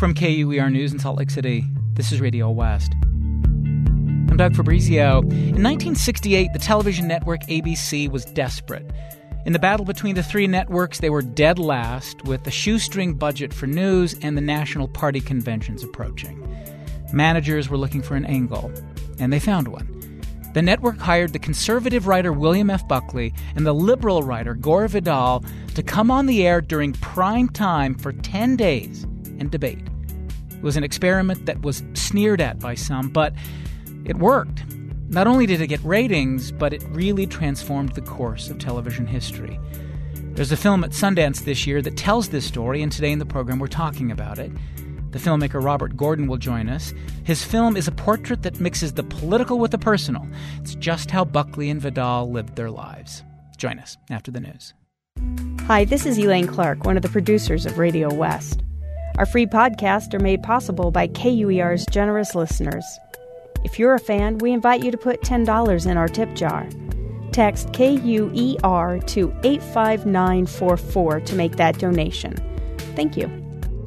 From KUER News in Salt Lake City, this is Radio West. I'm Doug Fabrizio. In 1968, the television network ABC was desperate. In the battle between the three networks, they were dead last, with a shoestring budget for news and the National Party conventions approaching. Managers were looking for an angle, and they found one. The network hired the conservative writer William F. Buckley and the liberal writer Gore Vidal to come on the air during prime time for 10 days and debate. It was an experiment that was sneered at by some, but it worked. Not only did it get ratings, but it really transformed the course of television history. There's a film at Sundance this year that tells this story, and today in the program we're talking about it. The filmmaker Robert Gordon will join us. His film is a portrait that mixes the political with the personal. It's just how Buckley and Vidal lived their lives. Join us after the news. Hi, this is Elaine Clark, one of the producers of Radio West. Our free podcasts are made possible by KUER's generous listeners. If you're a fan, we invite you to put $10 in our tip jar. Text KUER to 85944 to make that donation. Thank you.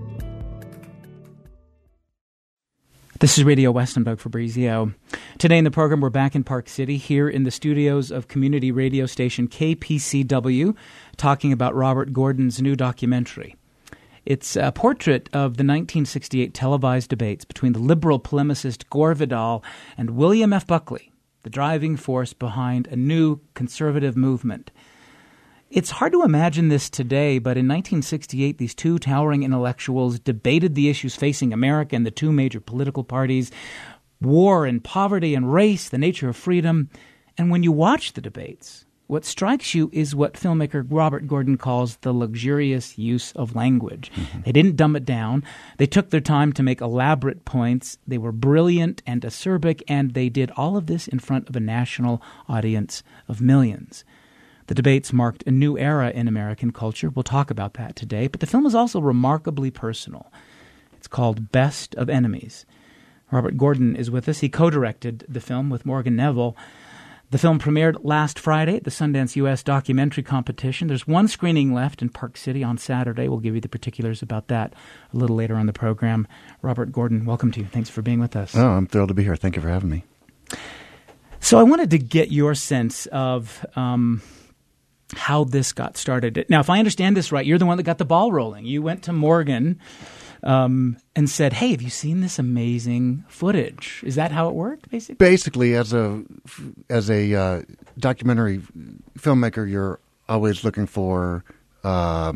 This is Radio West. I'm Doug Fabrizio. Today in the program, we're back in Park City, here in the studios of community radio station KPCW, talking about Robert Gordon's new documentary. It's a portrait of the 1968 televised debates between the liberal polemicist Gore Vidal and William F. Buckley, the driving force behind a new conservative movement. It's hard to imagine this today, but in 1968, these two towering intellectuals debated the issues facing America and the two major political parties, war and poverty and race, the nature of freedom. And when you watch the debates, what strikes you is what filmmaker Robert Gordon calls the luxurious use of language. Mm-hmm. They didn't dumb it down. They took their time to make elaborate points. They were brilliant and acerbic, and they did all of this in front of a national audience of millions. The debates marked a new era in American culture. We'll talk about that today. But the film is also remarkably personal. It's called Best of Enemies. Robert Gordon is with us. He co-directed the film with Morgan Neville. The film premiered last Friday at the Sundance U.S. Documentary Competition. There's one screening left in Park City on Saturday. We'll give you the particulars about that a little later on the program. Robert Gordon, welcome to you. Thanks for being with us. Oh, I'm thrilled to be here. Thank you for having me. So I wanted to get your sense of how this got started. Now, if I understand this right, you're the one that got the ball rolling. You went to Morgan and said, hey, have you seen this amazing footage? Is that how it worked, basically? Basically, as a documentary filmmaker, you're always looking for what,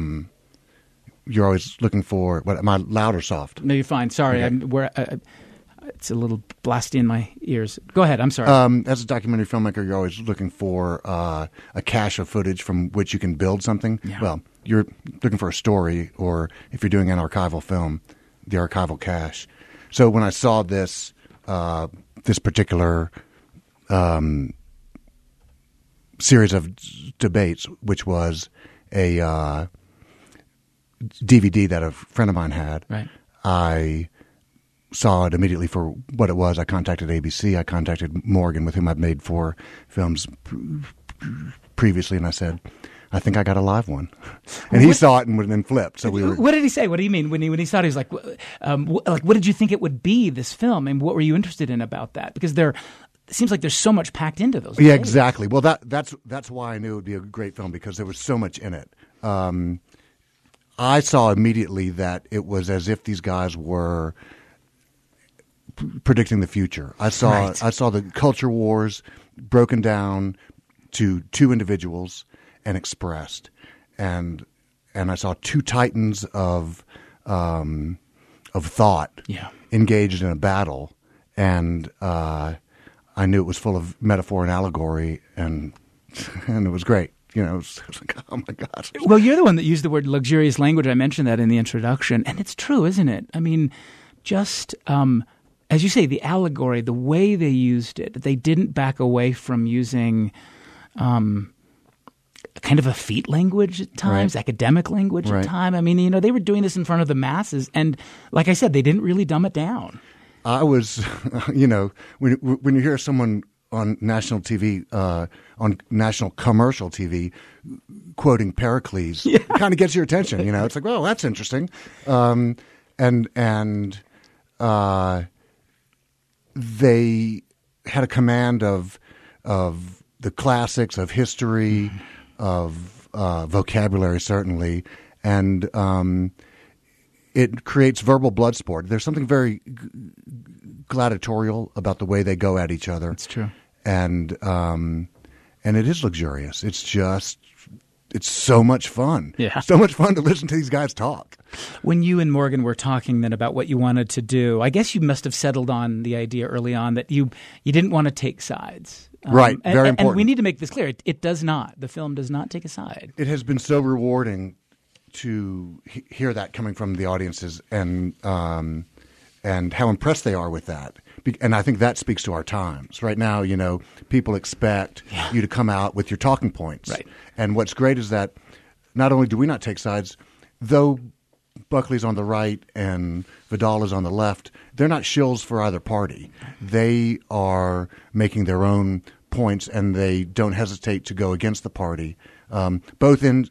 am I loud or soft? No, you're fine. Sorry. Okay. It's a little blasty in my ears. Go ahead. I'm sorry. As a documentary filmmaker, you're always looking for a cache of footage from which you can build something. Yeah. Well, you're looking for a story, or if you're doing an archival film, the archival cache. So when I saw this particular series of debates, which was a DVD that a friend of mine had, right. I saw it immediately for what it was. I contacted ABC. I contacted Morgan, with whom I've made 4 films previously, and I said, I think I got a live one. And he saw it and then flipped. So we were. What did he say? What do you mean when he saw it? He was like, what did you think it would be, this film, and what were you interested in about that? Because it seems like there's so much packed into those. Yeah, exactly. Well, that's why I knew it would be a great film, because there was so much in it. I saw immediately that it was as if these guys were predicting the future. I saw the culture wars broken down to 2 individuals and expressed, and I saw 2 titans of thought engaged in a battle, and I knew it was full of metaphor and allegory, and it was great. You know, it was like, oh my gosh. Well, you're the one that used the word luxurious language. I mentioned that in the introduction, and it's true, isn't it? I mean, just as you say, the allegory, the way they used it, they didn't back away from using kind of effete language at times, academic language at times. I mean, they were doing this in front of the masses, and like I said, they didn't really dumb it down. I was, when you hear someone on national TV, on national commercial TV, quoting Pericles, it kind of gets your attention. It's like, well, that's interesting. And and they had a command of the classics, of history, of vocabulary, certainly, and it creates verbal blood sport. There's something very gladiatorial about the way they go at each other. It's true. And it is luxurious. It's so much fun. Yeah. So much fun to listen to these guys talk. When you and Morgan were talking then about what you wanted to do, I guess you must have settled on the idea early on that you didn't want to take sides. Right. Very important. And we need to make this clear. It does not. The film does not take a side. It has been so rewarding to hear that coming from the audiences and how impressed they are with that. And I think that speaks to our times. Right now, people expect you to come out with your talking points. Right. And what's great is that not only do we not take sides, though Buckley's on the right and Vidal is on the left, they're not shills for either party. They are making their own points, and they don't hesitate to go against the party, both in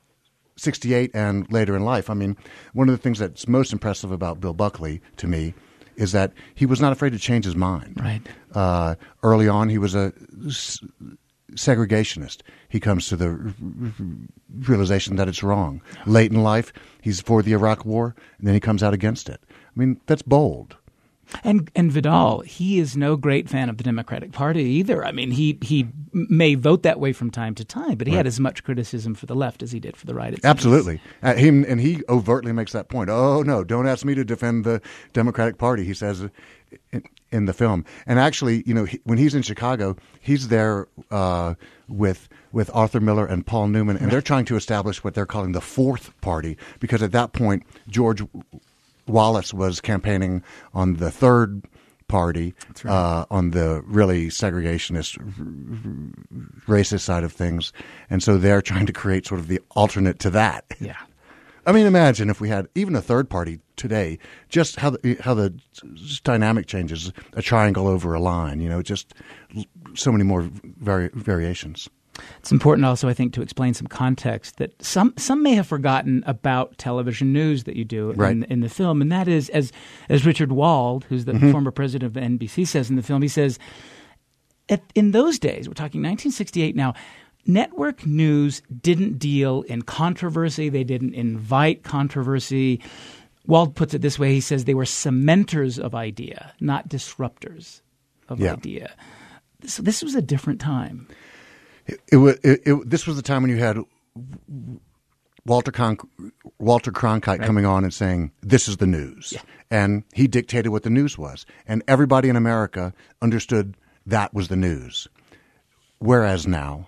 68 and later in life. I mean, one of the things that's most impressive about Bill Buckley to me is that he was not afraid to change his mind. Right. Early on, he was a segregationist. He comes to the realization that it's wrong. Late in life, he's for the Iraq War, and then he comes out against it. I mean, that's bold. And Vidal, he is no great fan of the Democratic Party either. I mean, he may vote that way from time to time, but he had as much criticism for the left as he did for the right. Absolutely. He overtly makes that point. Oh, no, don't ask me to defend the Democratic Party, he says in the film. And actually, when he's in Chicago, he's there with Arthur Miller and Paul Newman, and they're trying to establish what they're calling the fourth party, because at that point, George Wallace was campaigning on the third party, on the really segregationist, racist side of things. And so they're trying to create sort of the alternate to that. Yeah. I mean, imagine if we had even a third party today, just how the dynamic changes, a triangle over a line, just so many more variations. It's important also, I think, to explain some context that some may have forgotten about television news that you do in the film, and that is, as Richard Wald, who's the former president of NBC, says in the film, he says, in those days, we're talking 1968 now, network news didn't deal in controversy. They didn't invite controversy. Wald puts it this way. He says they were cementers of idea, not disruptors of idea. So this was a different time. This was the time when you had Walter Cronkite coming on and saying, this is the news. Yeah. And he dictated what the news was. And everybody in America understood that was the news. Whereas now,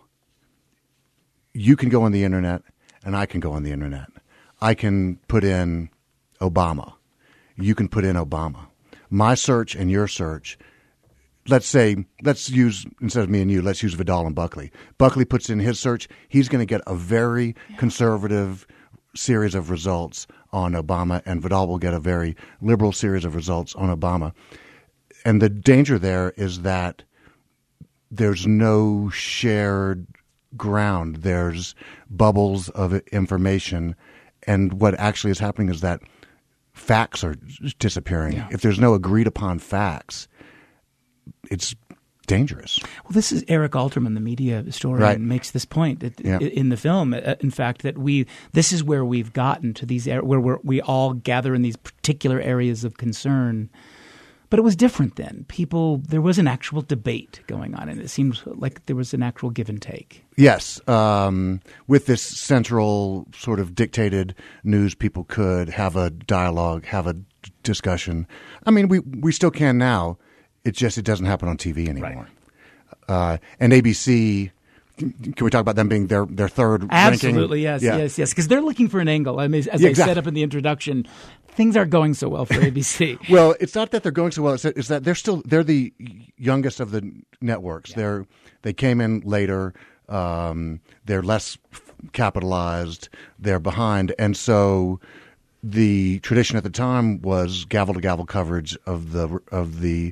you can go on the internet and I can go on the internet. I can put in Obama. You can put in Obama. My search and your search. Let's use, instead of me and you, let's use Vidal and Buckley. Buckley puts in his search. He's going to get a very conservative series of results on Obama, and Vidal will get a very liberal series of results on Obama. And the danger there is that there's no shared ground. There's bubbles of information. And what actually is happening is that facts are disappearing. Yeah. If there's no agreed upon facts, it's dangerous. Well, this is Eric Alterman, the media historian, makes this point in the film. In fact, that this is where we've gotten to these where we all gather in these particular areas of concern. But it was different then. There was an actual debate going on, and it seemed like there was an actual give and take. Yes. With this central sort of dictated news, people could have a dialogue, have a discussion. I mean, we still can now. It doesn't happen on TV anymore. Right. And ABC, can we talk about them being their third Absolutely, ranking? Yes. Because they're looking for an angle. I mean, as I said up in the introduction, things aren't going so well for ABC. Well, it's not that they're going so well. It's that they're the youngest of the networks. Yeah. They came in later. They're less capitalized. They're behind, and so the tradition at the time was gavel to gavel coverage of the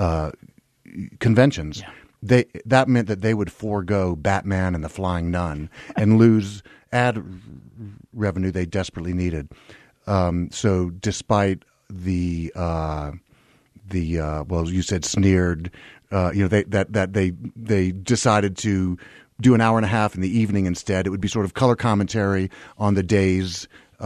conventions. Yeah. That meant that they would forego Batman and the Flying Nun and lose ad revenue they desperately needed. So despite the well, you said sneered, they decided to do an hour and a half in the evening instead. It would be sort of color commentary on the day's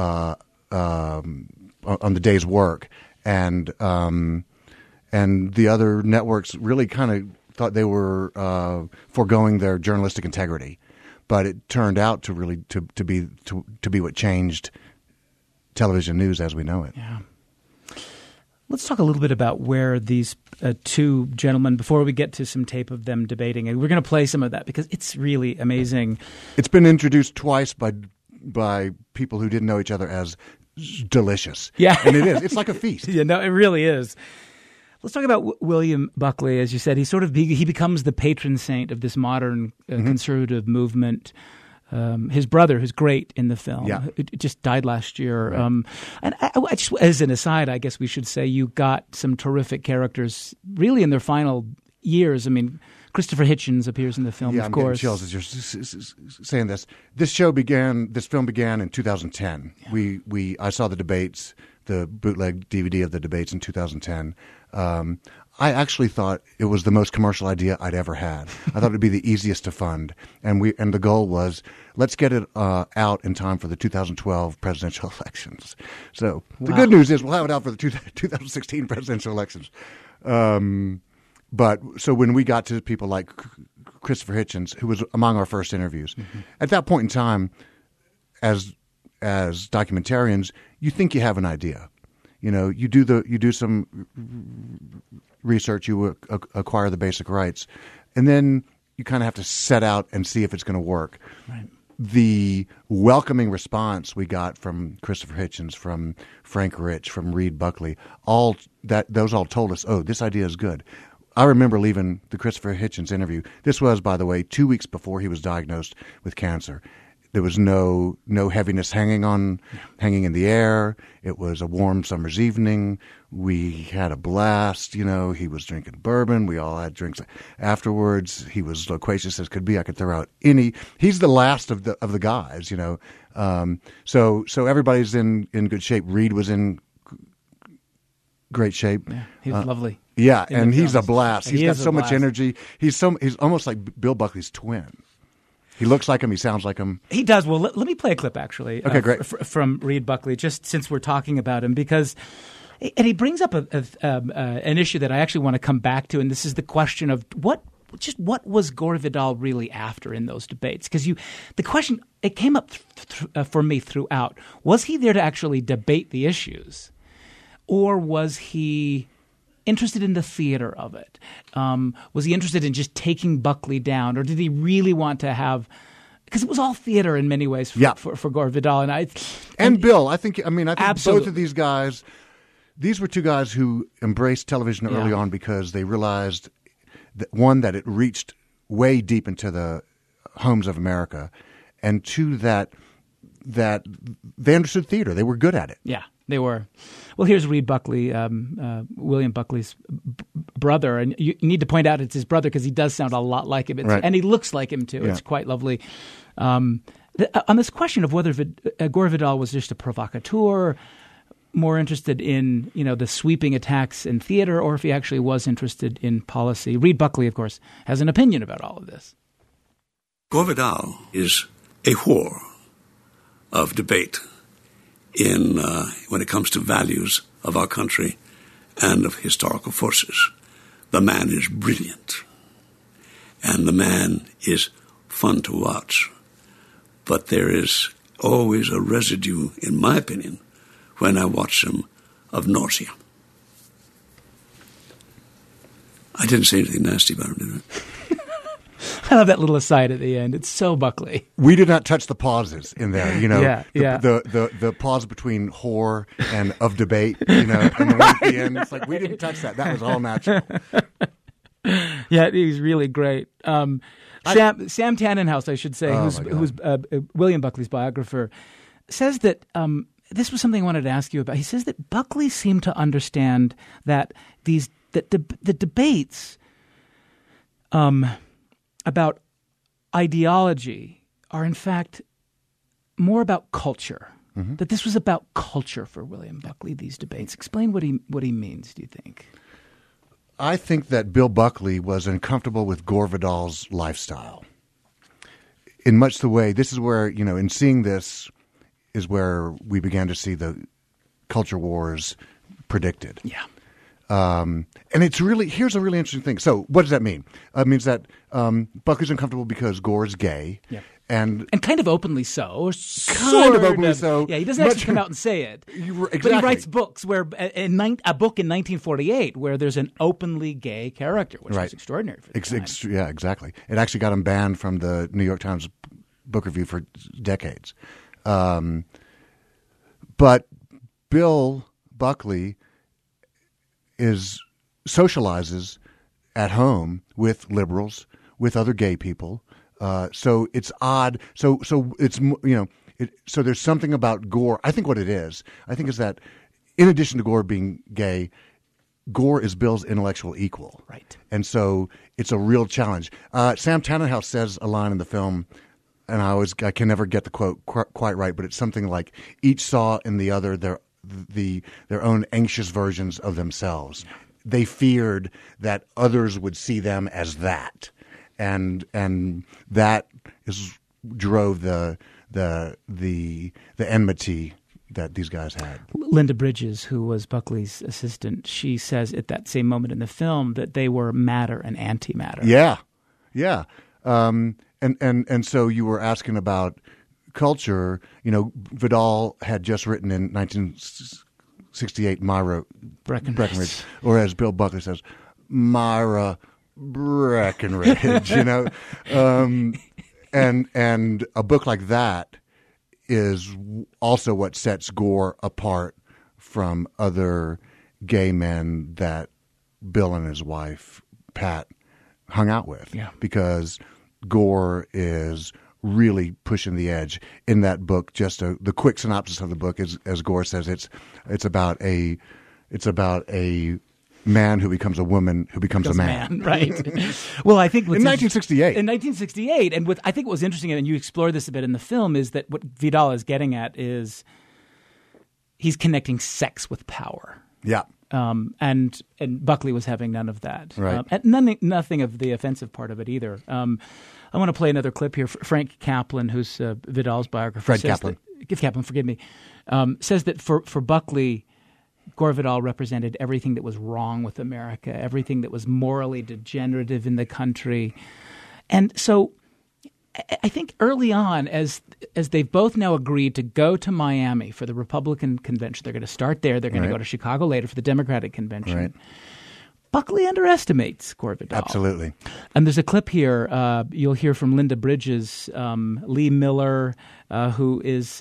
work, and the other networks really kind of thought they were foregoing their journalistic integrity, but it turned out to really to be what changed television news as we know it. Yeah. Let's talk a little bit about where these two gentlemen, before we get to some tape of them debating, and we're going to play some of that because it's really amazing. It's been introduced twice by people who didn't know each other as delicious. Yeah. And it is. It's like a feast. Yeah, no, it really is. Let's talk about William Buckley. As you said, he becomes the patron saint of this modern conservative movement. His brother, who's great in the film, it just died last year. Right. And I just, as an aside, I guess we should say you got some terrific characters really in their final years. I mean, Christopher Hitchens appears in the film, of course. Yeah, I'm getting chills as you're saying this. This film began in 2010. Yeah. I saw the debates, the bootleg DVD of the debates in 2010. I actually thought it was the most commercial idea I'd ever had. I thought it'd be the easiest to fund, and the goal was let's get it out in time for the 2012 presidential elections. So the good news is we'll have it out for the 2016 presidential elections. But so when we got to people like Christopher Hitchens, who was among our first interviews, at that point in time, as documentarians, you think you have an idea. You know, you do some research, you acquire the basic rights, and then you kind of have to set out and see if it's going to work. Right. The welcoming response we got from Christopher Hitchens, from Frank Rich, from Reed Buckley, those all told us, oh, this idea is good. I remember leaving the Christopher Hitchens interview. This was, by the way, 2 weeks before he was diagnosed with cancer. There was no heaviness hanging in the air. It was a warm summer's evening. We had a blast. You know, he was drinking bourbon. We all had drinks afterwards. He was loquacious as could be. I could throw out any. He's the last of the guys. You know, so everybody's in good shape. Reed was in great shape. Yeah, he's lovely. Yeah, and he's a blast. He's got so much blast. energy. He's almost like Bill Buckley's twin. He looks like him. He sounds like him. He does. Well, let me play a clip, actually. Okay, great. From Reed Buckley, just since we're talking about him, because and he brings up an issue that I actually want to come back to, and this is the question of what was Gore Vidal really after in those debates? Because the question, it came up for me throughout. Was he there to actually debate the issues, or was he interested in the theater of it? Was he interested in just taking Buckley down, or did he really want to have? Because it was all theater in many ways for Gore Vidal and Bill. I think absolutely. Both of these guys. These were two guys who embraced television early on because they realized that it reached way deep into the homes of America, and two, that they understood theater. They were good at it. Yeah, they were. Well, here's Reed Buckley, William Buckley's brother, and you need to point out it's his brother because he does sound a lot like him, right. And he looks like him too. Yeah. It's quite lovely. On this question of whether Gore Vidal was just a provocateur, more interested in the sweeping attacks in theater, or if he actually was interested in policy, Reed Buckley, of course, has an opinion about all of this. Gore Vidal is a whore of debate when it comes to values of our country and of historical forces. The man is brilliant, and the man is fun to watch. But there is always a residue, in my opinion, when I watch him, of nausea. I didn't say anything nasty about him, did I? I love that little aside at the end. It's so Buckley. We did not touch the pauses in there, Yeah. The pause between whore and of debate, and the one at the end. It's like we didn't touch that. That was all natural. Yeah, he's really great. Sam Tannenhouse, I should say, who's William Buckley's biographer, says that this was something I wanted to ask you about. He says that Buckley seemed to understand that the debates about ideology are in fact more about culture. that this was about culture for William Buckley, these debates. Explain what he means, do you think? I think that Bill Buckley was uncomfortable with Gore Vidal's lifestyle. In much the way, this is where, in seeing this is where we began to see the culture wars predicted. Yeah. And here's a really interesting thing. So what does that mean? It means that Buckley's uncomfortable because Gore's gay. Yeah. And kind of openly so. Kind of openly so. Yeah, he doesn't actually come out and say it. Exactly. But he writes books where a book in 1948 where there's an openly gay character, which was extraordinary for the time. Yeah, exactly. It actually got him banned from the New York Times book review for decades. But Bill Buckley socializes at home with liberals, with other gay people. So it's odd. So it's so there's something about Gore. I think what it is, is that in addition to Gore being gay, Gore is Bill's intellectual equal. Right. And so it's a real challenge. Sam Tannenhouse says a line in the film, and I can never get the quote quite right, but it's something like each saw in the other their own anxious versions of themselves. They feared that others would see them as that. And that drove the enmity that these guys had. Linda Bridges, who was Buckley's assistant, she says at that same moment in the film that they were matter and antimatter. Yeah. And so you were asking about culture. Vidal had just written in 1968 Myra Breckinridge, or as Bill Buckley says, Myra Breckinridge, and a book like that is also what sets Gore apart from other gay men that Bill and his wife Pat hung out with. Yeah. Because Gore is really pushing the edge in that book. Just the quick synopsis of the book is, as Gore says, it's about a man who becomes a woman who becomes a man. Right. Well, I think in 1968. In 1968, and I think what was interesting, and you explore this a bit in the film, is that what Vidal is getting at is he's connecting sex with power. Yeah. And Buckley was having none of that. Right. And nothing of the offensive part of it either. I want to play another clip here. Frank Kaplan, who's Vidal's biographer. Fred Kaplan. Kaplan, forgive me. Says that for Buckley, Gore Vidal represented everything that was wrong with America, everything that was morally degenerative in the country. And so I think early on, as they've both now agreed to go to Miami for the Republican convention, they're going to start there. They're going to go to Chicago later for the Democratic convention. Right. Buckley underestimates Gore Vidal. Absolutely. And there's a clip here. You'll hear from Linda Bridges, Lee Miller, who is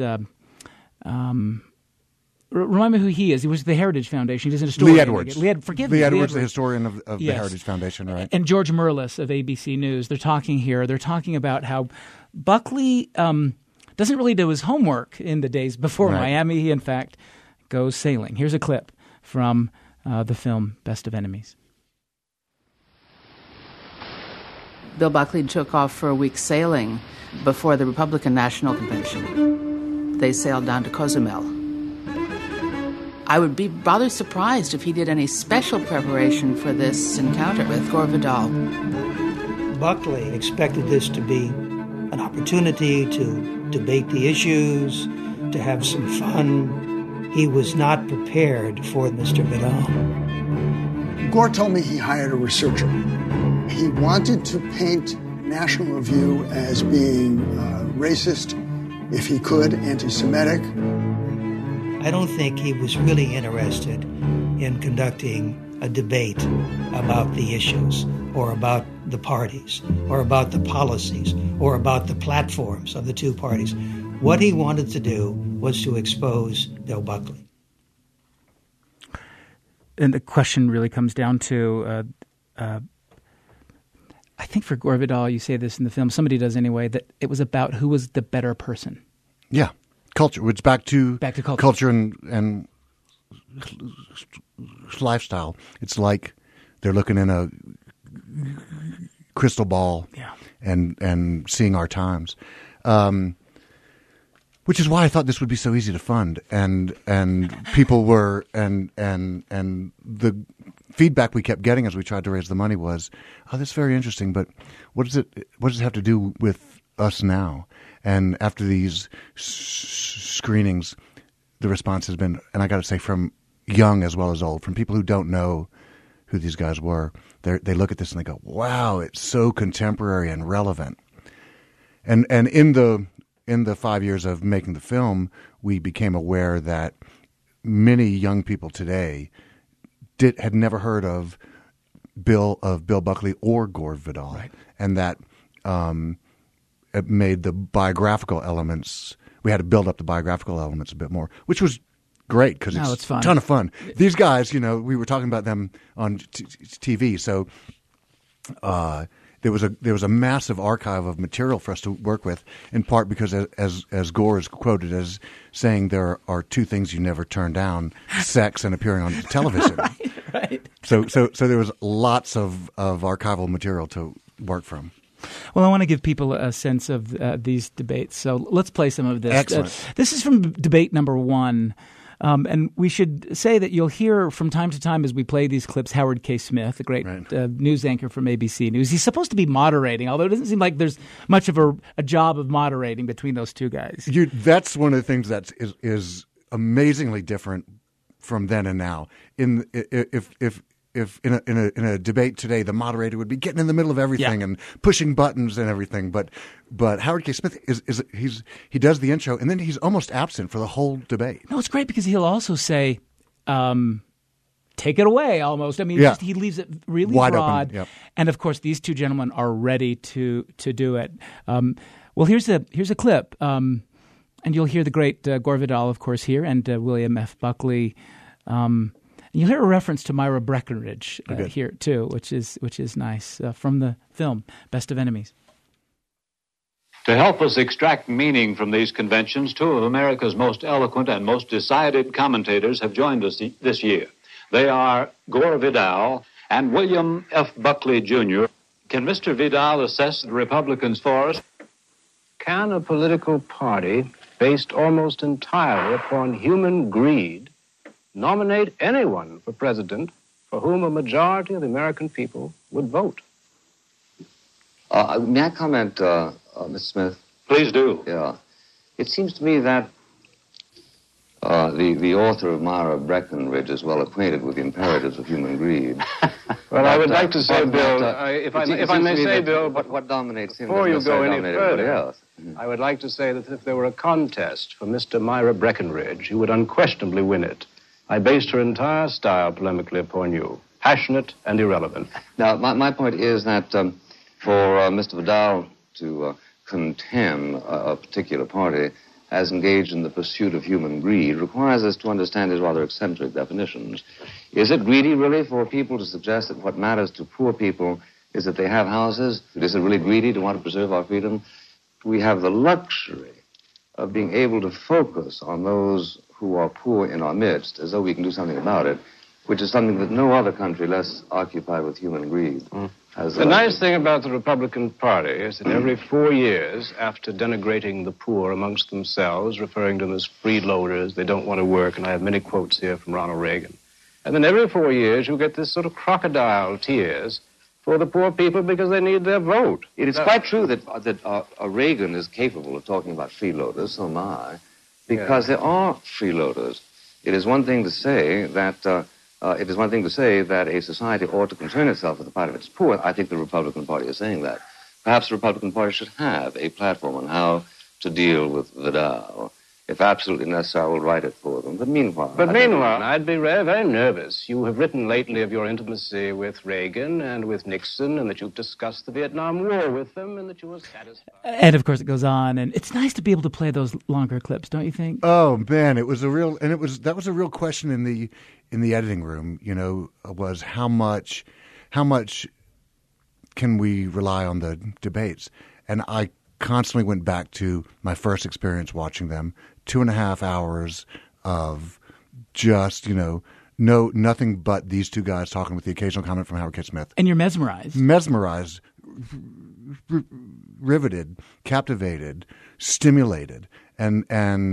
remind me who he is. He was the Heritage Foundation. He's an historian. Lee Edwards. Lee Edwards, the historian of the yes. Heritage Foundation, right? And George Merlis of ABC News. They're talking here. They're talking about how Buckley doesn't really do his homework in the days before Miami. He, in fact, goes sailing. Here's a clip from the film Best of Enemies. Bill Buckley took off for a week sailing before the Republican National Convention. They sailed down to Cozumel. I would be rather surprised if he did any special preparation for this encounter with Gore Vidal. Buckley expected this to be an opportunity to debate the issues, to have some fun. He was not prepared for Mr. Vidal. Gore told me he hired a researcher. He wanted to paint National Review as being racist, if he could, anti-Semitic. I don't think he was really interested in conducting a debate about the issues or about the parties or about the policies or about the platforms of the two parties. What he wanted to do was to expose Bill Buckley. And the question really comes down to, I think for Gore Vidal, you say this in the film, somebody does anyway, that it was about who was the better person. Yeah. Culture. It's back to culture and lifestyle. It's like they're looking in a crystal ball and seeing our times. Which is why I thought this would be so easy to fund, and people were, and the feedback we kept getting as we tried to raise the money was, "Oh, this is very interesting, but what does it have to do with us now?" And after these screenings, the response has been, and I got to say, from young as well as old, from people who don't know who these guys were, they look at this and they go, "Wow, it's so contemporary and relevant." And in the 5 years of making the film, we became aware that many young people today had never heard of Bill Buckley or Gore Vidal, right. And that it made the biographical elements. We had to build up the biographical elements a bit more, which was great because it's a ton of fun. These guys, we were talking about them on TV, so there was a massive archive of material for us to work with, in part because as Gore is quoted as saying, there are two things you never turn down: sex and appearing on television. Right. So there was lots of archival material to work from. Well, I want to give people a sense of these debates, so let's play some of this. Excellent. This is from debate number 1. And we should say that you'll hear from time to time as we play these clips Howard K. Smith, the great news anchor from ABC News. He's supposed to be moderating, although it doesn't seem like there's much of a job of moderating between those two guys. That's one of the things that is amazingly different from then and now. If in a debate today, the moderator would be getting in the middle of everything and pushing buttons and everything, but Howard K. Smith he does the intro and then he's almost absent for the whole debate. No, it's great because he'll also say, "Take it away," almost. I mean, he leaves it really wide broad. open. Yep. And of course, these two gentlemen are ready to do it. Well, here's a clip, and you'll hear the great Gore Vidal, of course, here, and William F. Buckley. You'll hear a reference to Myra Breckinridge here too, which is nice from the film Best of Enemies. To help us extract meaning from these conventions, two of America's most eloquent and most decided commentators have joined us this year. They are Gore Vidal and William F. Buckley, Jr. Can Mr. Vidal assess the Republicans for us? Can a political party based almost entirely upon human greed nominate anyone for president for whom a majority of the American people would vote? May I comment, Mr. Smith? Please do. Yeah. It seems to me that the author of Myra Breckinridge is well acquainted with the imperatives of human greed. Well, I would like to say, Bill, if I may say, Bill, what dominates him before you go any further, else. I would like to say that if there were a contest for Mr. Myra Breckinridge, you would unquestionably win it. I based her entire style polemically upon you, passionate and irrelevant. Now, my point is that for Mr. Vidal to contemn a particular party as engaged in the pursuit of human greed requires us to understand his rather eccentric definitions. Is it greedy, really, for people to suggest that what matters to poor people is that they have houses? Is it really greedy to want to preserve our freedom? We have the luxury of being able to focus on those who are poor in our midst, as though we can do something about it, which is something that no other country less occupied with human greed has. The nice thing about the Republican Party is that every 4 years, after denigrating the poor amongst themselves, referring to them as freeloaders, they don't want to work, and I have many quotes here from Ronald Reagan, and then every 4 years you get this sort of crocodile tears for the poor people because they need their vote. It is quite true that Reagan is capable of talking about freeloaders, so am I. Because there are freeloaders. It is one thing to say that a society ought to concern itself with the plight of its poor. I think the Republican Party is saying that. Perhaps the Republican Party should have a platform on how to deal with Vidal. If absolutely necessary, I will write it for them. But meanwhile, I'd be very, very nervous. You have written lately of your intimacy with Reagan and with Nixon, and that you've discussed the Vietnam War with them, and that you were satisfied. And of course, it goes on, and it's nice to be able to play those longer clips, don't you think? Oh man, that was a real question in the editing room. Was how much can we rely on the debates? And I constantly went back to my first experience watching them. 2.5 hours of just, nothing but these two guys talking with the occasional comment from Howard K. Smith. And you're mesmerized. Riveted, captivated, stimulated. and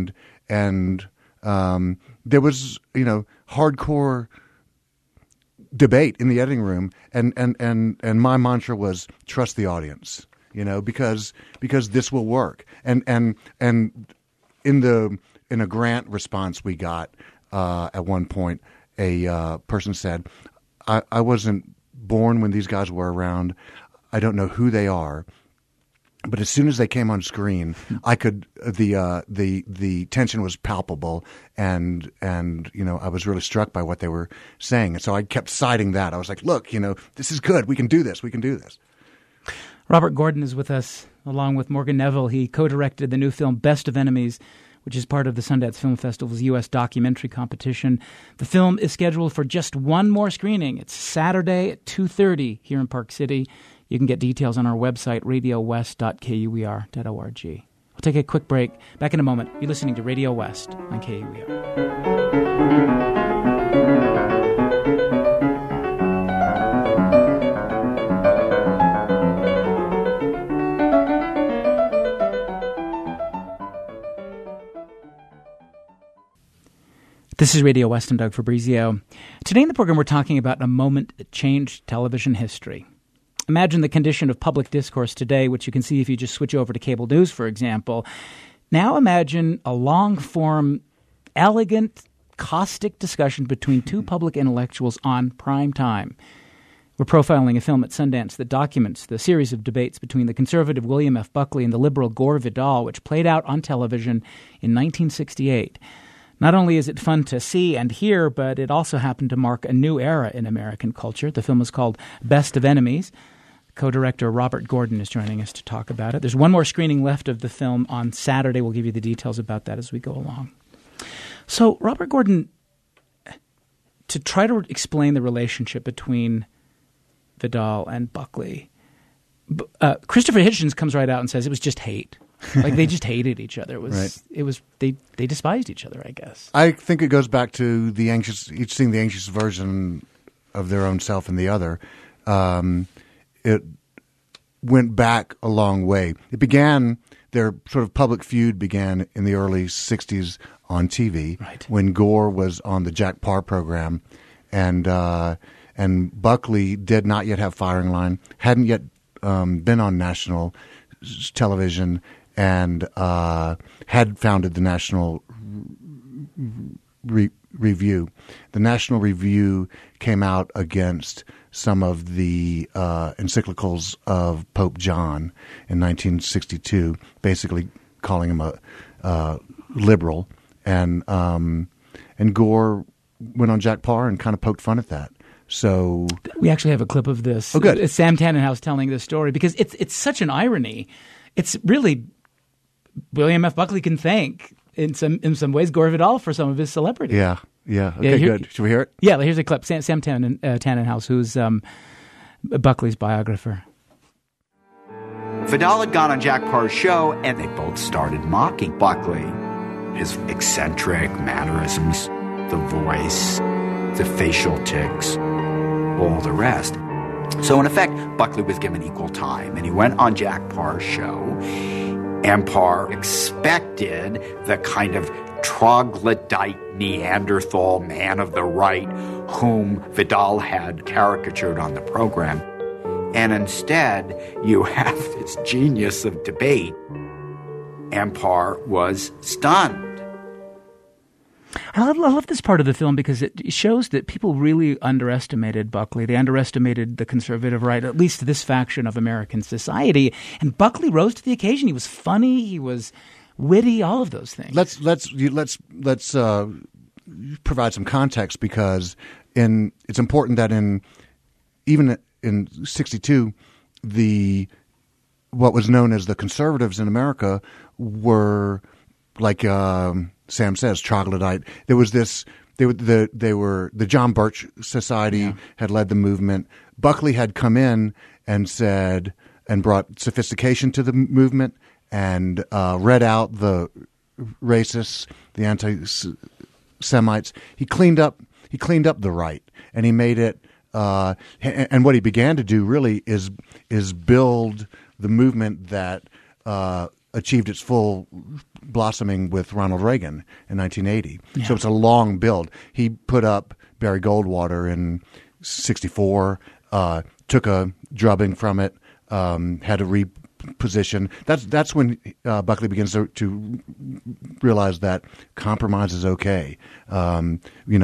there was hardcore debate in the editing room, and my mantra was trust the audience, because this will work. And in a grant response we got at one point, a person said, I wasn't born when these guys were around. I don't know who they are. But as soon as they came on screen, I could the tension was palpable, and I was really struck by what they were saying, and so I kept citing that. I was like, "Look, this is good. We can do this. We can do this." Robert Gordon is with us, along with Morgan Neville. He co-directed the new film Best of Enemies, which is part of the Sundance Film Festival's U.S. documentary competition. The film is scheduled for just one more screening. It's Saturday at 2:30 here in Park City. You can get details on our website, radiowest.kuer.org. We'll take a quick break. Back in a moment. You're listening to Radio West on KUER. This is Radio West. I'm Doug Fabrizio. Today in the program, we're talking about a moment that changed television history. Imagine the condition of public discourse today, which you can see if you just switch over to cable news, for example. Now imagine a long-form, elegant, caustic discussion between two public intellectuals on prime time. We're profiling a film at Sundance that documents the series of debates between the conservative William F. Buckley and the liberal Gore Vidal, which played out on television in 1968. Not only is it fun to see and hear, but it also happened to mark a new era in American culture. The film is called Best of Enemies. Co-director Robert Gordon is joining us to talk about it. There's one more screening left of the film on Saturday. We'll give you the details about that as we go along. So, Robert Gordon, to try to explain the relationship between Vidal and Buckley, Christopher Hitchens comes right out and says it was just hate. Like they just hated each other. They despised each other, I guess. I think it goes back to each seeing the anxious version of their own self in the other. It went back a long way. Their sort of public feud began in the early 60s on TV, right, when Gore was on the Jack Paar program, and Buckley did not yet have Firing Line, hadn't yet been on national television, and had founded the National Review. The National Review came out against some of the encyclicals of Pope John in 1962, basically calling him a liberal, and Gore went on Jack Paar and kind of poked fun at that. So we actually have a clip of this. Oh, good. It's Sam Tannenhouse telling this story because it's such an irony. It's really William F. Buckley can thank in some ways Gore Vidal for some of his celebrity. Yeah. Okay, good. Should we hear it? Yeah, here's a clip. Sam Tannenhouse, who's Buckley's biographer. Vidal had gone on Jack Paar's show, and they both started mocking Buckley. His eccentric mannerisms, the voice, the facial tics, all the rest. So in effect, Buckley was given equal time, and he went on Jack Paar's show, and Paar expected the kind of troglodyte Neanderthal man of the right whom Vidal had caricatured on the program. And instead, you have this genius of debate, and Paar was stunned. I love this part of the film because it shows that people really underestimated Buckley. They underestimated the conservative right, at least this faction of American society. And Buckley rose to the occasion. He was funny. He was witty. All of those things. Let's provide some context because it's important that even in 1962, what was known as the conservatives in America were like. Sam says troglodyte. There was this. They were the John Birch Society had led the movement. Buckley had come in and said and brought sophistication to the movement and read out the racists, the anti-Semites. He cleaned up the right, and he made it. And what he began to do really is build the movement that achieved its full blossoming with Ronald Reagan in 1980. Yeah. So it's a long build. He put up Barry Goldwater in 1964, took a drubbing from it, had to reposition. That's when Buckley begins to realize that compromise is okay. And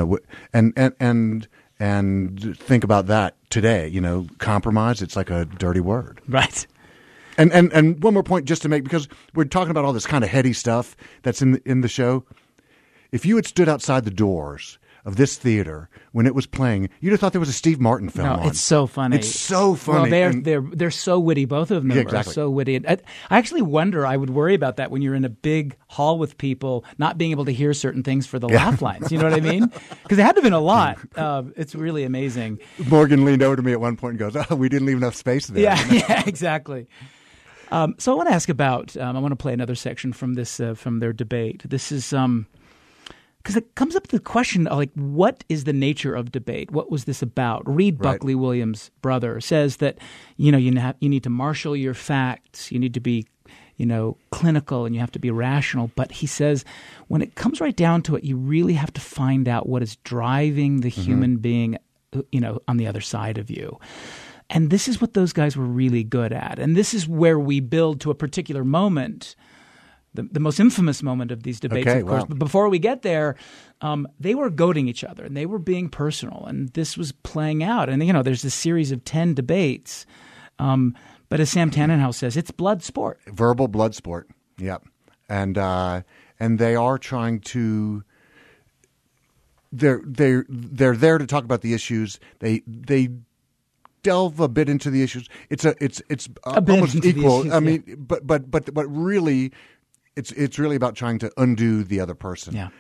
think about that today. Compromise, it's like a dirty word. Right. And one more point just to make, because we're talking about all this kind of heady stuff that's in the show. If you had stood outside the doors of this theater when it was playing, you'd have thought there was a Steve Martin film on. It's so funny. It's so funny. Well, they're so witty. Both of them are so witty. I actually wonder, I would worry about that when you're in a big hall with people, not being able to hear certain things for the laugh lines. You know what I mean? Because it had to have been a lot. It's really amazing. Morgan leaned over to me at one point and goes, "Oh, we didn't leave enough space there." Yeah, exactly. So I want to ask about. I want to play another section from this from their debate. This is because it comes up to the question of, like, what is the nature of debate? What was this about? Reed Buckley Williams' brother says that you need to marshal your facts. You need to be clinical, and you have to be rational. But he says when it comes right down to it, you really have to find out what is driving the human being, on the other side of you. And this is what those guys were really good at. And this is where we build to a particular moment, the most infamous moment of these debates, of course. Wow. But before we get there, they were goading each other, and they were being personal. And this was playing out. And, there's this series of 10 debates. But as Sam Tannenhouse says, it's blood sport. Verbal blood sport. Yep. And they are trying to they're there to talk about the issues. They delve a bit into the issues. It's almost equal. Issues, I mean, but really, it's really about trying to undo the other person. Yeah.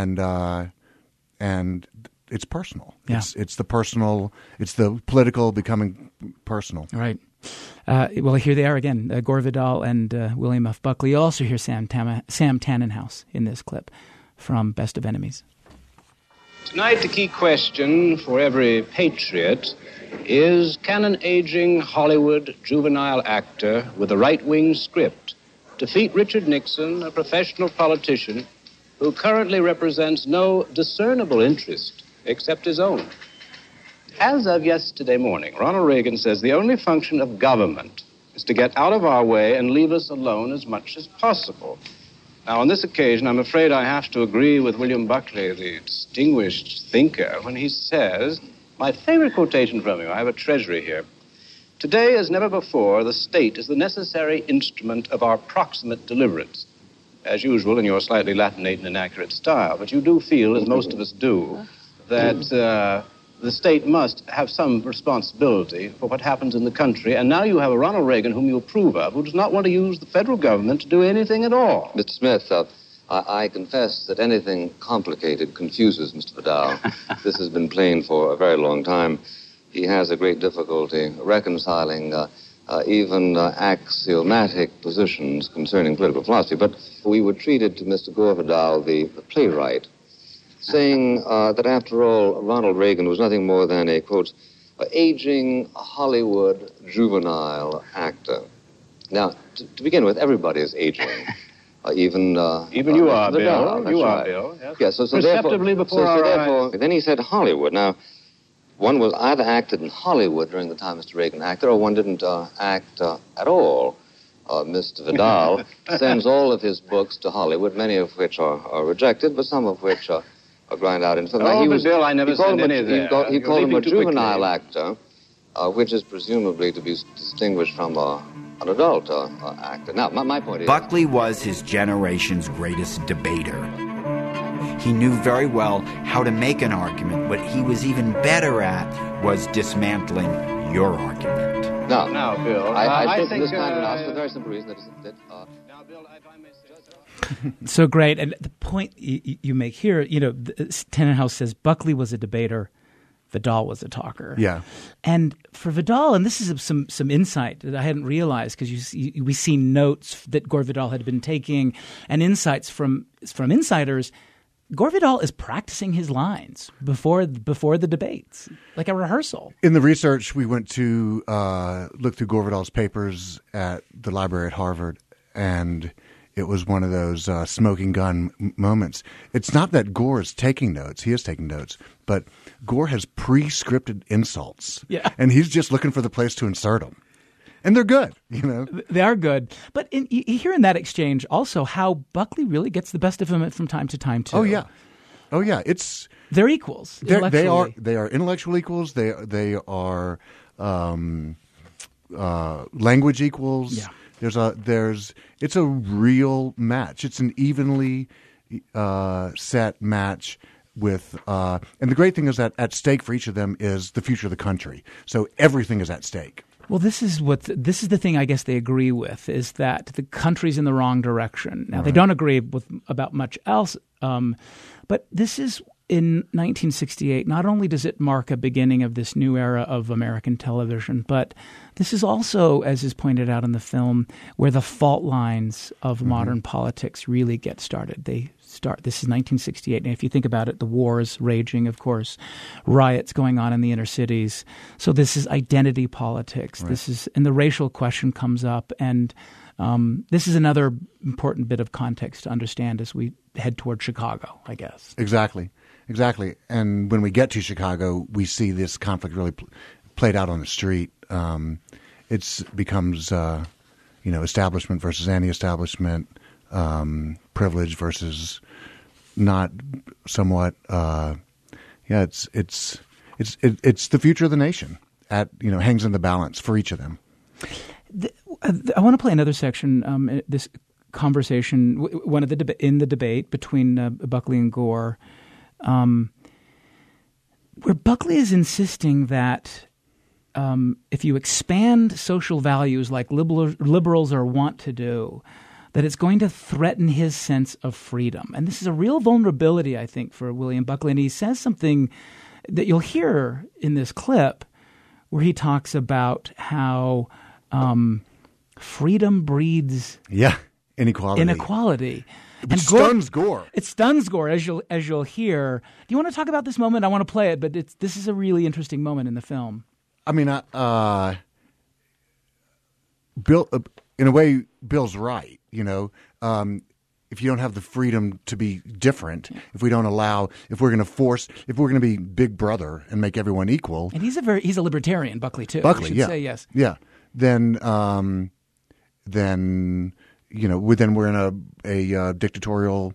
And it's personal. Yeah. It's the personal. It's the political becoming personal. Right. Well, here they are again, Gore Vidal and William F. Buckley. You'll also hear Sam Tannenhouse in this clip from Best of Enemies. Tonight, the key question for every patriot is, can an aging Hollywood juvenile actor with a right-wing script defeat Richard Nixon, a professional politician who currently represents no discernible interest except his own? As of yesterday morning, Ronald Reagan says the only function of government is to get out of our way and leave us alone as much as possible. Now, on this occasion, I'm afraid I have to agree with William Buckley, the distinguished thinker, when he says, my favorite quotation from him, I have a treasury here, "Today, as never before, the state is the necessary instrument of our proximate deliverance." As usual, in your slightly Latinate and inaccurate style, but you do feel, as most of us do, that the state must have some responsibility for what happens in the country. And now you have a Ronald Reagan, whom you approve of, who does not want to use the federal government to do anything at all. Mr. Smith, I confess that anything complicated confuses Mr. Vidal. This has been plain for a very long time. He has a great difficulty reconciling even axiomatic positions concerning political philosophy. But we were treated to Mr. Gore Vidal, the playwright, saying that, after all, Ronald Reagan was nothing more than a, quote, aging Hollywood juvenile actor. Now, to begin with, everybody is aging. Even you are, Bill. You are, Bill. Yes. Yeah, so perceptibly before our eyes. Then he said Hollywood. Now, one was either acted in Hollywood during the time Mr. Reagan acted, or one didn't act at all. Mr. Vidal sends all of his books to Hollywood, many of which are rejected, but some of which are grind out in film. Bill, I never sent any there. He called him a juvenile actor, which is presumably to be distinguished from an adult actor. Now, my point is, Buckley was his generation's greatest debater. He knew very well how to make an argument. What he was even better at was dismantling your argument. Now, Bill, I think this kind of enough for the very simple reason that now, Bill, if I may say so. So great. And the point you make here, Tannenhouse says Buckley was a debater, Vidal was a talker. Yeah. And for Vidal, and this is some insight that I hadn't realized, because we see notes that Gore Vidal had been taking and insights from insiders. Gore Vidal is practicing his lines before the debates, like a rehearsal. In the research, we went to look through Gore Vidal's papers at the library at Harvard, and it was one of those smoking gun moments. It's not that Gore is taking notes. He is taking notes. But Gore has pre-scripted insults. Yeah. And he's just looking for the place to insert them. And they're good, They are good. But you hear in that exchange also how Buckley really gets the best of him from time to time, too. Oh, yeah. They're equals. They are intellectual equals. They are language equals. Yeah. It's a real match. It's an evenly set match with, and the great thing is that at stake for each of them is the future of the country. So everything is at stake. Well, this is the thing I guess they agree with, is that the country's in the wrong direction. Now, They don't agree about much else, but this is, in 1968, not only does it mark a beginning of this new era of American television, but this is also, as is pointed out in the film, where the fault lines of modern politics really get started. This is 1968, and if you think about it, the war is raging, of course, riots going on in the inner cities. So this is identity politics. Right. And the racial question comes up, and this is another important bit of context to understand as we head toward Chicago, I guess. Exactly. And when we get to Chicago, we see this conflict really played out on the street. It becomes, establishment versus anti-establishment, privilege versus not somewhat. It's the future of the nation. Hangs in the balance for each of them. I want to play another section. This conversation, in the debate between Buckley and Gore. Where Buckley is insisting that if you expand social values like liberals are wont to do, that it's going to threaten his sense of freedom. And this is a real vulnerability, I think, for William Buckley. And he says something that you'll hear in this clip where he talks about how freedom breeds inequality. It stuns Gore. It stuns Gore, as you'll hear. Do you want to talk about this moment? I want to play it, but this is a really interesting moment in the film. I mean, Bill, in a way, Bill's right. If you don't have the freedom to be different, if we're going to be Big Brother and make everyone equal, and he's a libertarian, Buckley too. Buckley, say yes, yeah. Then we're in a dictatorial,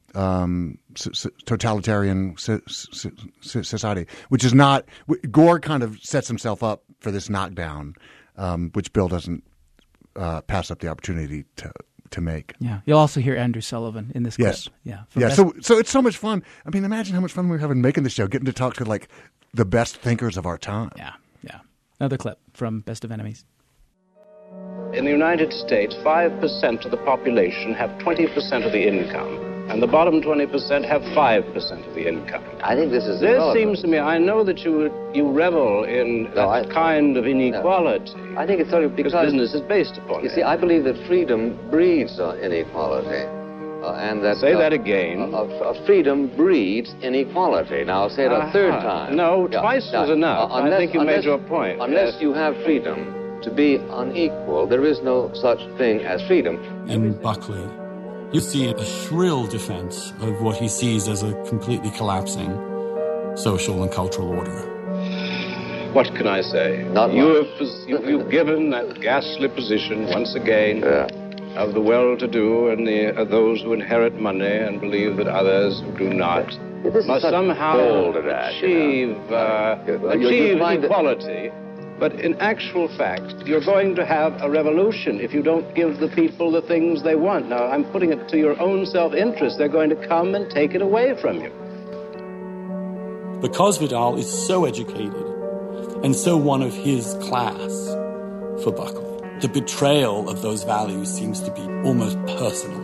totalitarian society, which is not. Gore kind of sets himself up for this knockdown, which Bill doesn't pass up the opportunity to make. Yeah, you'll also hear Andrew Sullivan in this clip. Yes. Yeah. So it's so much fun. I mean, imagine how much fun we're having making the show, getting to talk to like the best thinkers of our time. Yeah. Another clip from Best of Enemies. In the United States, 5% of the population have 20% of the income, and the bottom 20% have 5% of the income. I think this is This seems to me, I know that you revel in that kind of inequality. I think it's sort of because business is based upon it. You see, I believe that freedom breeds inequality. And that, say that again. Freedom breeds inequality. Now, I'll say it a third time. No, twice is enough. I think you made your point. Unless you have freedom to be unequal, there is no such thing as freedom. In Buckley, you see a shrill defense of what he sees as a completely collapsing social and cultural order. What can I say? Not you've given that ghastly position once again of the well-to-do and those who inherit money and believe that others who do not must somehow achieve equality. But in actual fact, you're going to have a revolution if you don't give the people the things they want. Now, I'm putting it to your own self-interest. They're going to come and take it away from you. Because Vidal is so educated and so one of his class for Buckley, the betrayal of those values seems to be almost personal.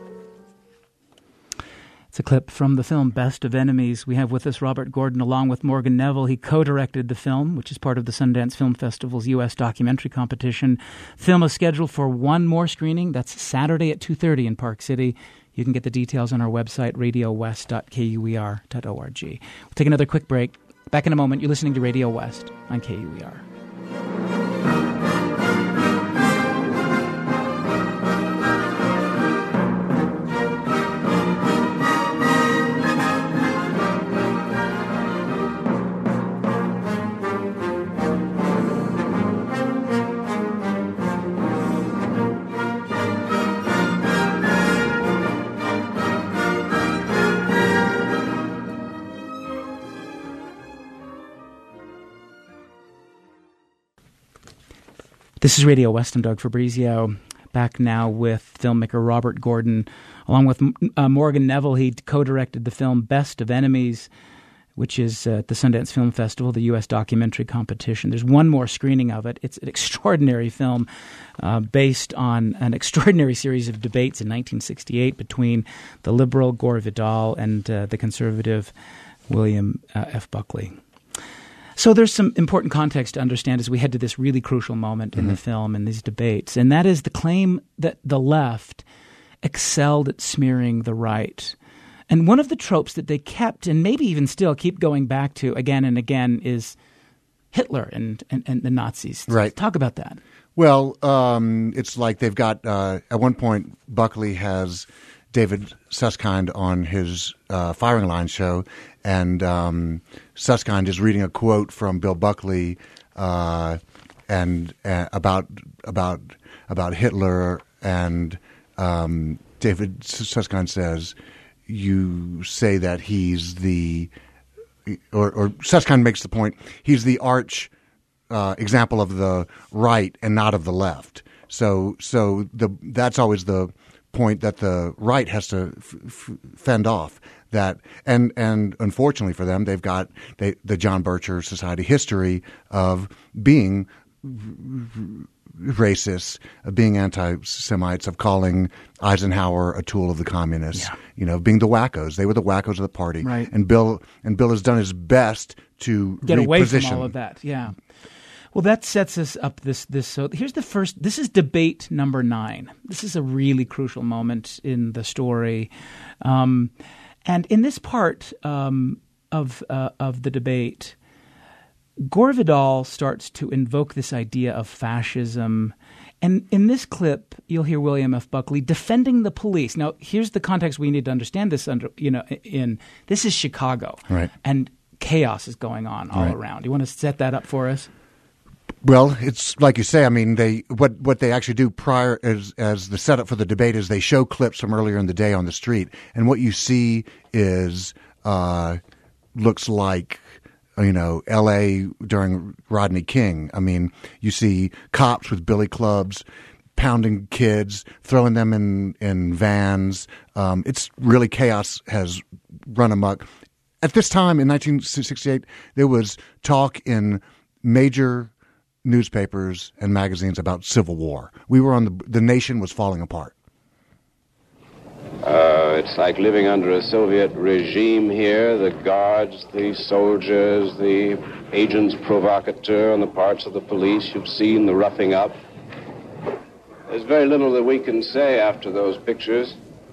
It's a clip from the film Best of Enemies. We have with us Robert Gordon along with Morgan Neville. He co-directed the film, which is part of the Sundance Film Festival's U.S. documentary competition. Film is scheduled for one more screening. That's Saturday at 2:30 in Park City. You can get the details on our website, radiowest.kuer.org. We'll take another quick break. Back in a moment. You're listening to Radio West on KUER. This is Radio West. I'm Doug Fabrizio, back now with filmmaker Robert Gordon. Along with Morgan Neville, he co-directed the film Best of Enemies, which is at the Sundance Film Festival, the U.S. documentary competition. There's one more screening of it. It's an extraordinary film based on an extraordinary series of debates in 1968 between the liberal Gore Vidal and the conservative William F. Buckley. So there's some important context to understand as we head to this really crucial moment in the film and these debates, and that is the claim that the left excelled at smearing the right. And one of the tropes that they kept, and maybe even still keep going back to again and again, is Hitler and the Nazis. Right. Talk about that. Well, it's like they've got, at one point, Buckley has David Susskind on his Firing Line show, and Susskind is reading a quote from Bill Buckley and about Hitler, and David Susskind says, "You say that he's the," or Susskind makes the point, he's the arch example of the right and not of the left. So that's always the point that the right has to fend off. That and unfortunately for them, they've got the John Bircher Society history of being racists, of being anti-Semites, of calling Eisenhower a tool of the communists. Yeah. Being the wackos. They were the wackos of the party. Right. And Bill has done his best to get away from reposition all of that. Yeah. Well, that sets us up this. So here's the first. This is debate number 9. This is a really crucial moment in the story, and in this part of the debate, Gore Vidal starts to invoke this idea of fascism. And in this clip, you'll hear William F. Buckley defending the police. Now, here's the context we need to understand this under. This is Chicago, right? And chaos is going on all around. You want to set that up for us? Well, it's like you say. I mean, what they actually do prior as the setup for the debate is they show clips from earlier in the day on the street, and what you see is looks like L.A. during Rodney King. I mean, you see cops with billy clubs pounding kids, throwing them in vans. It's really chaos has run amok. At this time in 1968, there was talk in major newspapers and magazines about civil war. We were on the nation was falling apart. It's like living under a Soviet regime here. The guards, the soldiers, the agents provocateur on the parts of the police. You've seen the roughing up. There's very little that we can say after those pictures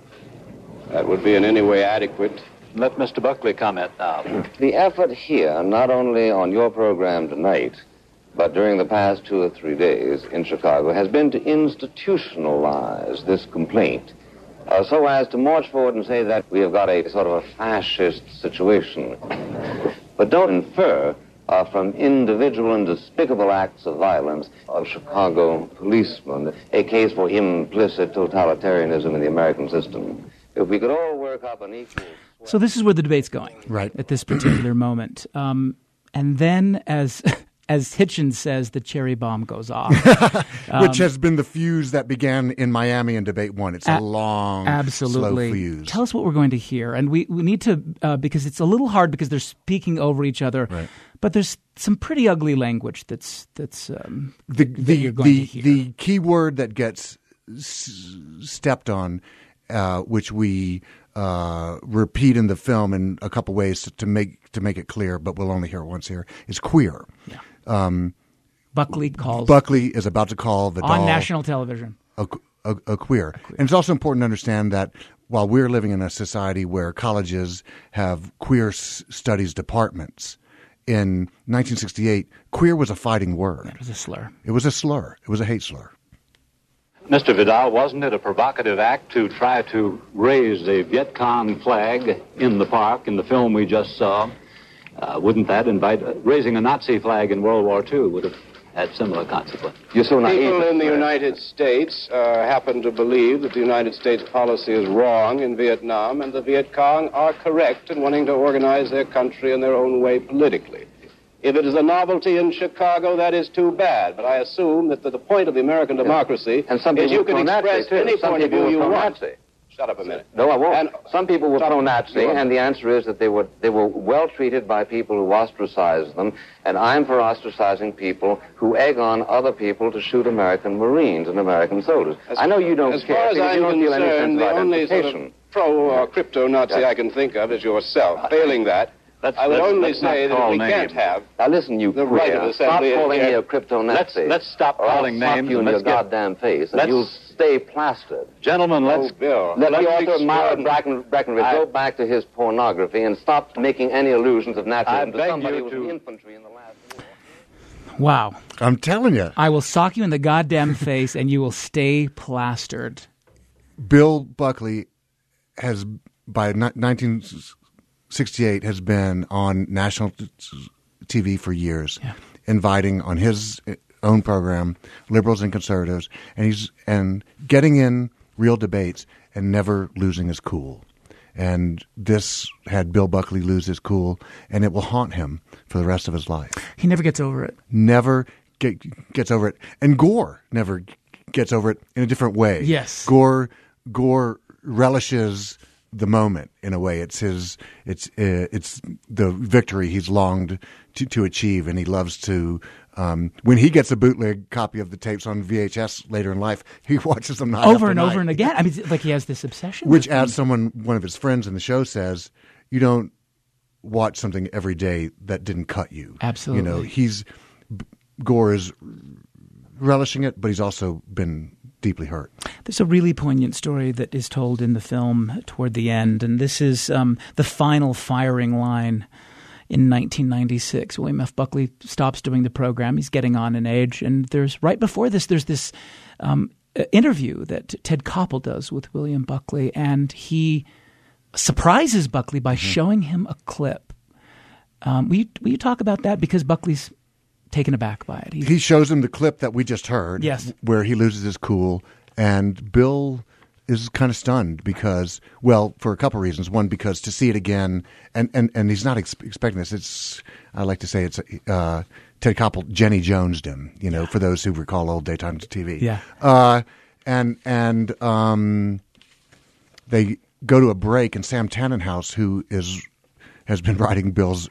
that would be in any way adequate. Let Mr. Buckley comment now. The effort here, not only on your program tonight, but during the past 2 or 3 days in Chicago, has been to institutionalize this complaint so as to march forward and say that we have got a sort of a fascist situation. But don't infer from individual and despicable acts of violence of Chicago policemen a case for implicit totalitarianism in the American system. If we could all work up an equal... So this is where the debate's going, right, at this particular moment. And then as Hitchens says, the cherry bomb goes off. Which has been the fuse that began in Miami in debate 1. It's a long, absolutely slow fuse. Tell us what we're going to hear. And we need to, because it's a little hard because they're speaking over each other. Right. But there's some pretty ugly language that you're going to hear. The key word that gets stepped on, which we repeat in the film in a couple ways to make it clear, but we'll only hear it once here, is queer. Yeah. Buckley is about to call Vidal on national television a queer. And it's also important to understand that while we're living in a society where colleges have queer studies departments, in 1968, queer was a fighting word. It was a slur. It was a slur. It was a hate slur. Mr. Vidal, wasn't it a provocative act to try to raise a Viet Cong flag in the park in the film we just saw? Wouldn't that invite raising a Nazi flag in World War II would have had similar consequences? People in the United States happen to believe that the United States policy is wrong in Vietnam, and the Viet Cong are correct in wanting to organize their country in their own way politically. If it is a novelty in Chicago, that is too bad. But I assume that the point of the American democracy and some is you people can express any some point of view you want. Nazi. Shut up a minute. No, I won't. And some people were pro-Nazi, and the answer is that they were well treated by people who ostracized them, and I'm for ostracizing people who egg on other people to shoot American Marines and American soldiers. I know you don't care. As far as I'm you don't feel any sense concerned, of the only sort identification. of pro-crypto-Nazi I can think of is yourself. Failing that, I would only say that we can't have... Now listen, you the right of assembly. Stop calling me a crypto-Nazi. Let's stop calling names. I'll slap you in your goddamn face, and you'll stay plastered. Gentlemen, let's... Bill, let the author of Breckenridge go back to his pornography and stop making any allusions of Nazism to somebody who was in the infantry in the last war. Wow. I'm telling you. I will sock you in the goddamn face and you will stay plastered. Bill Buckley has, by 1968, has been on national TV for years, inviting on his own program liberals and conservatives, and he's getting in real debates and never losing his cool. And this had Bill Buckley lose his cool, and it will haunt him for the rest of his life. He never gets over it. Never gets over it. And Gore never gets over it in a different way. Yes. Gore relishes the moment in a way. It's the victory he's longed to achieve, and he loves to. When he gets a bootleg copy of the tapes on VHS later in life, he watches them night over after and night. over and again. I mean, like he has this obsession. Which, as one of his friends in the show says, you don't watch something every day that didn't cut you. Absolutely. Gore is relishing it, but he's also been deeply hurt. There's a really poignant story that is told in the film toward the end, and this is the final firing line in 1996. William F. Buckley stops doing the program. He's getting on in age, and right before this, there's this interview that Ted Koppel does with William Buckley, and he surprises Buckley by showing him a clip. Will you talk about that? Because Buckley's taken aback by it. He shows him the clip that we just heard, where he loses his cool, and Bill is kind of stunned because, well, for a couple of reasons. One, because to see it again, and he's not expecting this. I like to say it's Ted Koppel Jenny Jones'd him, for those who recall old daytime TV. Yeah. And they go to a break, and Sam Tannenhouse, who has been writing Bill's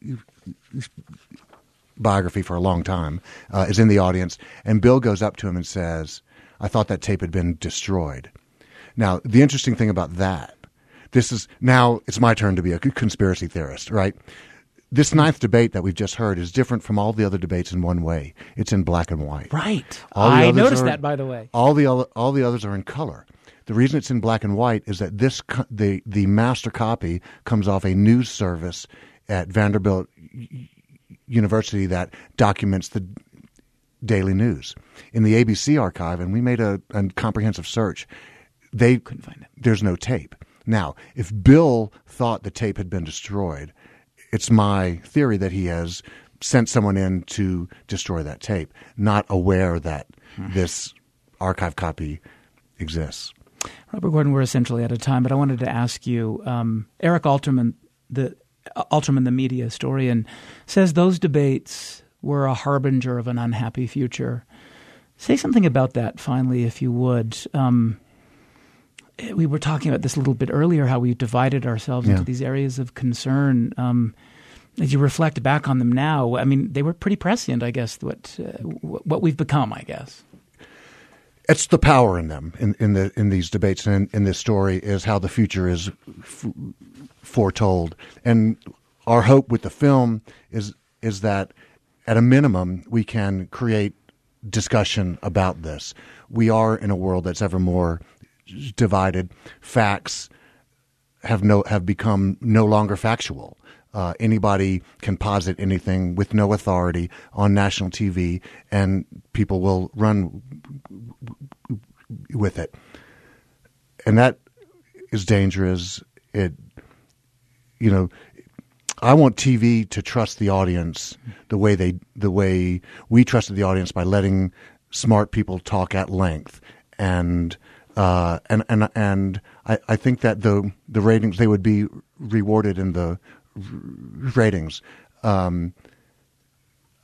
biography for a long time, is in the audience, and Bill goes up to him and says, "I thought that tape had been destroyed." Now, the interesting thing about that, now it's my turn to be a conspiracy theorist, right? This ninth debate that we've just heard is different from all the other debates in one way. It's in black and white. Right. I noticed that, by the way. All the others are in color. The reason it's in black and white is that the master copy comes off a news service at Vanderbilt University that documents the daily news. In the ABC archive, and we made a comprehensive search, they couldn't find it. There's no tape. Now, if Bill thought the tape had been destroyed, it's my theory that he has sent someone in to destroy that tape, not aware that this archive copy exists. Robert Gordon, we're essentially out of time, but I wanted to ask you, Eric Alterman, the media historian, says those debates were a harbinger of an unhappy future. Say something about that, finally, if you would. We were talking about this a little bit earlier, how we divided ourselves into these areas of concern. As you reflect back on them now, I mean, they were pretty prescient, I guess, what we've become, I guess. It's the power in them, in these debates and in this story, is how the future is foretold. And our hope with the film is that, at a minimum, we can create discussion about this. We are in a world that's ever more divided. Facts have become no longer factual. Anybody can posit anything with no authority on national TV, and people will run with it. And that is dangerous. I want TV to trust the audience the way we trusted the audience by letting smart people talk at length, and I think that the ratings, they would be rewarded in the ratings.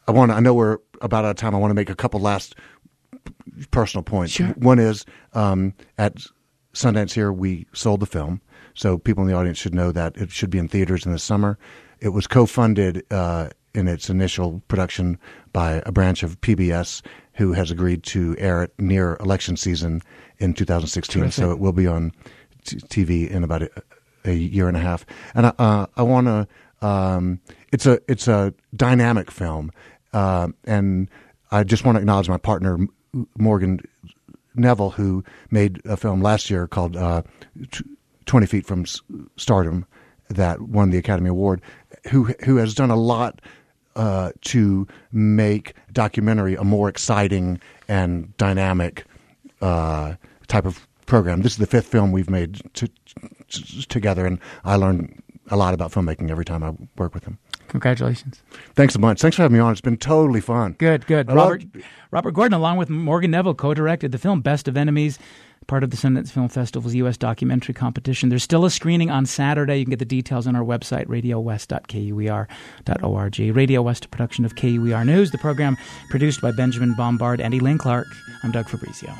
I know we're about out of time. I want to make a couple last personal points. Sure. One is at Sundance here, we sold the film, so people in the audience should know that it should be in theaters in the summer. It was co-funded in its initial production by a branch of PBS, who has agreed to air it near election season in 2016. Terrific. So it will be on TV in about a year and a half. And I want to. It's a dynamic film, and I just want to acknowledge my partner Morgan Neville, who made a film last year called 20 Feet from Stardom that won the Academy Award, who has done a lot to make documentary a more exciting and dynamic type of program. This is the fifth film we've made together, and I learn a lot about filmmaking every time I work with him. Congratulations. Thanks a bunch. Thanks for having me on. It's been totally fun. Good. Robert Gordon, along with Morgan Neville, co-directed the film Best of Enemies, part of the Sundance Film Festival's U.S. documentary competition. There's still a screening on Saturday. You can get the details on our website, radiowest.kuer.org. Radio West, a production of KUER News. The program produced by Benjamin Bombard and Elaine Clark. I'm Doug Fabrizio.